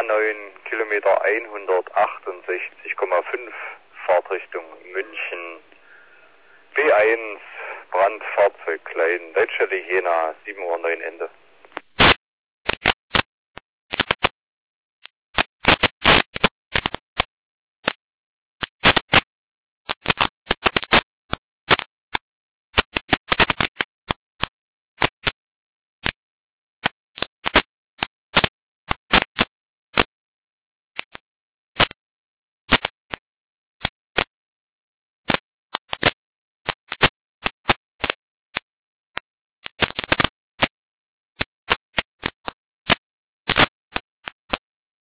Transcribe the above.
A9, Kilometer 168,5, Fahrtrichtung München. B1, Brandfahrzeug Klein, Leitstelle Jena, 7:09 Uhr Ende.